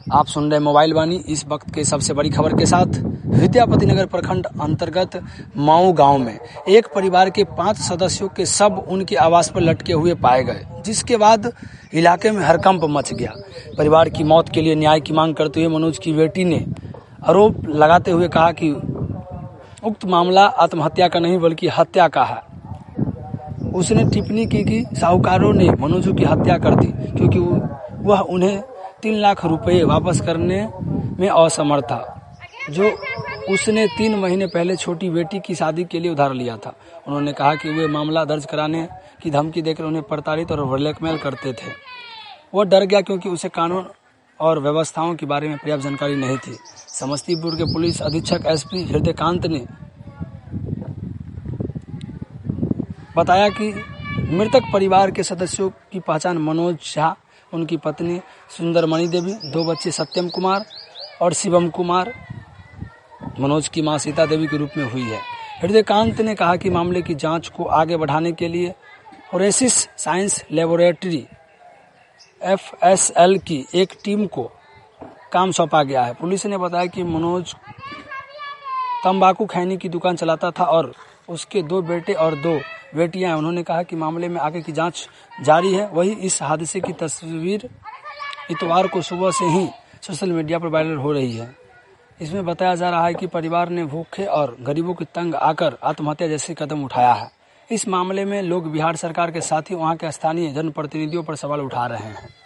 आप सुन रहे मोबाइल वाणी। इस वक्त के सबसे बड़ी खबर के साथ विद्यापति नगर प्रखंड अंतर्गत माऊ गांव में एक परिवार के 5 सदस्यों के शव उनके आवास पर लटके हुए पाए गए, जिसके बाद इलाके में हड़कंप मच गया। परिवार की मौत के लिए न्याय की मांग करते हुए मनोज की बेटी ने आरोप लगाते हुए कहा कि उक्त मामला आत्महत्या का नहीं बल्कि हत्या का है। उसने टिप्पणी की कि साहूकारों ने मनोज की हत्या कर दी क्योंकि वह उन्हें 3 लाख रुपए वापस करने में असमर्थ था, जो उसने 3 महीने पहले छोटी बेटी की शादी के लिए उधार लिया था। उन्होंने कहा कि वे मामला दर्ज कराने की धमकी देकर उन्हें प्रताड़ित और ब्लैकमेल करते थे। वह डर गया क्योंकि उसे कानून और व्यवस्थाओं के बारे में पर्याप्त जानकारी नहीं थी। समस्तीपुर के पुलिस अधीक्षक एसपी हृदयकांत ने बताया कि मृतक परिवार के सदस्यों की पहचान मनोज झा, उनकी पत्नी सुंदरमणि देवी, 2 बच्चे सत्यम कुमार और शिवम कुमार, मनोज की मां सीता देवी के रूप में हुई है। हृदयकांत ने कहा कि मामले की जांच को आगे बढ़ाने के लिए फोरेंसिक साइंस लेबोरेटरी FSL की एक टीम को काम सौंपा गया है। पुलिस ने बताया कि मनोज तंबाकू खैनी की दुकान चलाता था और उसके 2 बेटे और 2 बेटियां हैं। उन्होंने कहा कि मामले में आगे की जांच जारी है। वही इस हादसे की तस्वीर इतवार को सुबह से ही सोशल मीडिया पर वायरल हो रही है। इसमें बताया जा रहा है कि परिवार ने भूखे और गरीबों की तंग आकर आत्महत्या जैसे कदम उठाया है। इस मामले में लोग बिहार सरकार के साथ ही वहां के स्थानीय जनप्रतिनिधियों पर सवाल उठा रहे हैं।